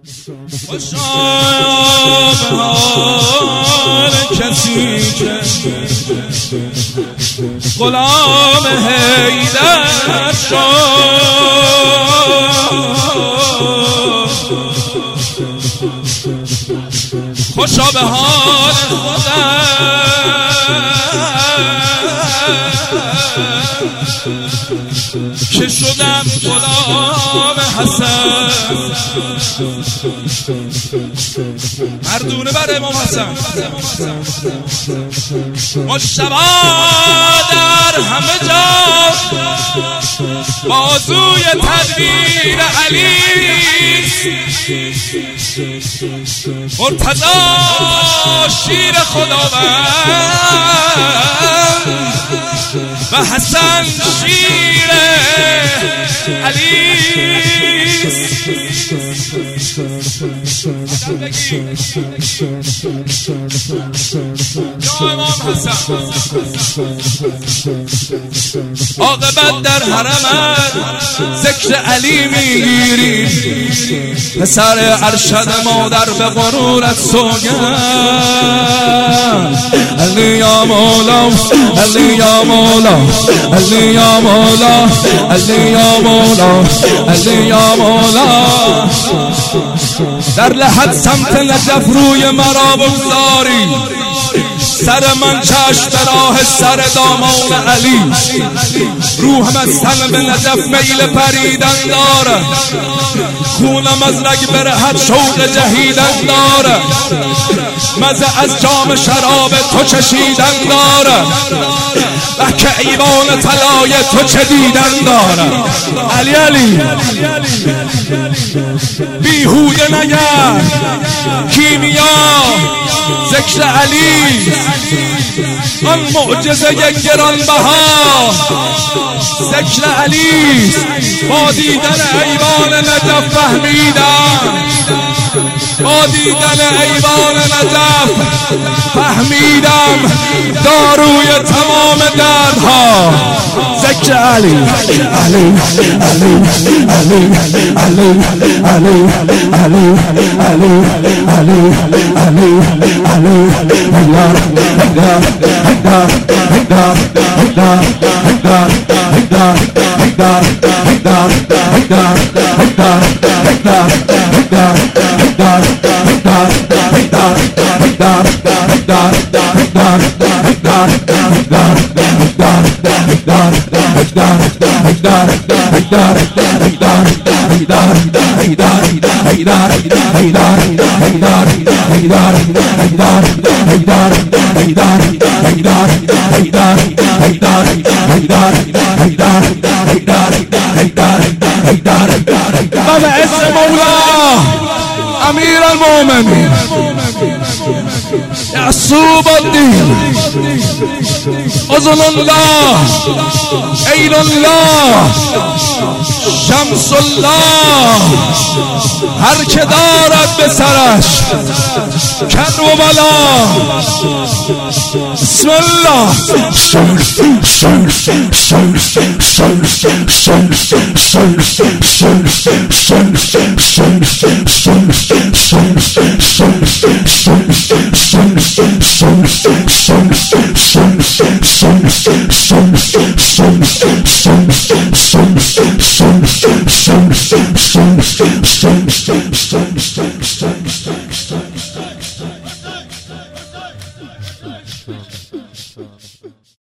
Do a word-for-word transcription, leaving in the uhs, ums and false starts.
خوشا به حال کسی که غلام حیدر شد، خوشا به حال که شدم غلام حسن. مردونه بر امام حسن مجتبی در همه جا بازوی تدبیر علی، مرتضی شیر خداوند و حسن شیر علی. عاقبت در حرمت ذکر علی میگیری، پسر ارشد مادر به غرورت سوگند. علی یا مولا، علی یا مولا، علی یا مولا، علی یا مولا، علی یا مولا. در لحد سمت نجف روی مرا بگذاری، سر من چشم به راه سر دامان علی. روحم از تن به نجف میل پریدن داره، خونم از رگ برهد شوق جهیدن داره، مزه از جام شراب تو چشیدن داره، و که ایوان طلای تو چه دیدن داره. علی علی بیهوده نگر کیمیا ذکر علی، آن معجزه گرانبها ذکر علی. با دیدن ایوان نجف فهمیدم، با دیدن ایوان نجف فهمیدم داروی تمام دردها ذکر علی. علی علی علی علی علی علی علی علی علی علی علی حیدر حیدر حیدر حیدر حیدر حیدر حیدر حیدر حیدر حیدر حیدر حیدر حیدر حیدر بل اسم مولا امیر المؤمنین یعصوب الدین اذن الله عین الله شمس الله. هر که دارد به سرش کر و بلا، بسم الله.